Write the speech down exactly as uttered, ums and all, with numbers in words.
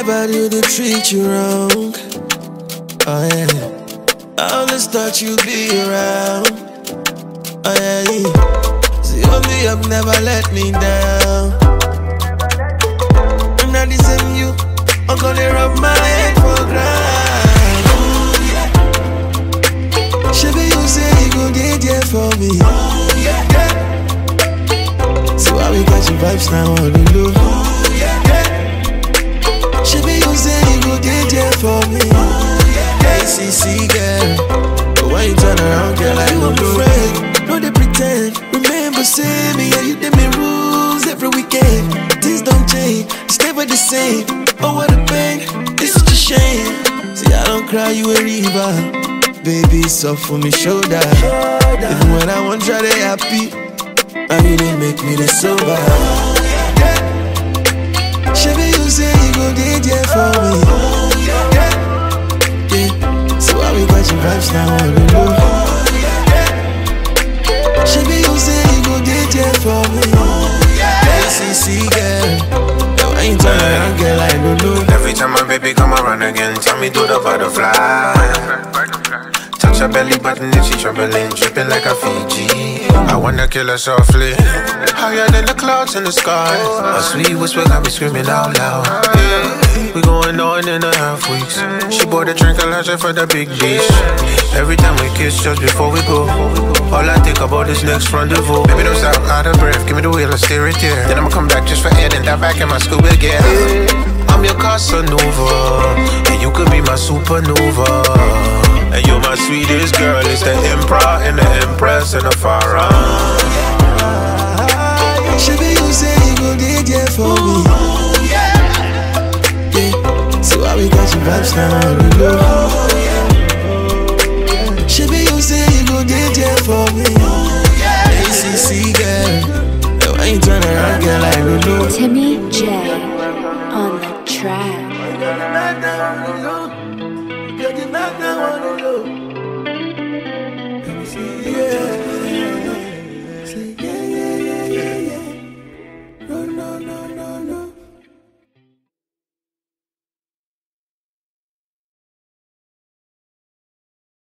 never do they treat you wrong. Oh yeah, I always thought you'd be around. Oh yeah, see only you've never let me down. I'm not the same you, I'm gonna rub my head for ground. Oh yeah, Shabby you say you gon' get there for me. Oh yeah, yeah. So why we got your vibes now on the low? Oh yeah, yeah. Shabby you say you gon' get there for me. A C C girl, but when you turn around, girl, I don't be afraid. No, they pretend. Remember, say me, yeah, you did me rules every weekend. Things don't change, it's never the same. Oh, what a pain, it's such a shame. See, I don't cry, you a river. Baby, soft for me shoulder. Even when I want try to happy, I need to make me the sober. Shabby, you say you gon' get there for me. So why we got your vibes now on the low? Shabby, you say you gon' get there for me. A C C girl, now I ain't turn around, girl, I don't know. Every time my baby come around again, tell me do the butterfly. Touch her belly button if she troubling, dripping like a Fiji. I wanna kill her softly, higher than the clouds in the sky. A sweet whisper got me screaming out loud. Yeah. We going on in a half weeks. She bought a drink and lunch for the big dish. Every time we kiss, just before we go, all I think about is next rendezvous. Baby, don't stop, out of breath, give me the wheel and steer it there. Then I'ma come back just for air and dive back in my scuba gear. I'm your Casanova, and you could be my supernova. And you're my sweetest girl, it's the emperor and the empress and the pharaoh. Shabby, you say you gon' get there for me. So why we got your vibes now on the low? Shabby, you say you gon' get there for me. A C C girl, now I ain't turn around, girl, I don't know. Timmy J.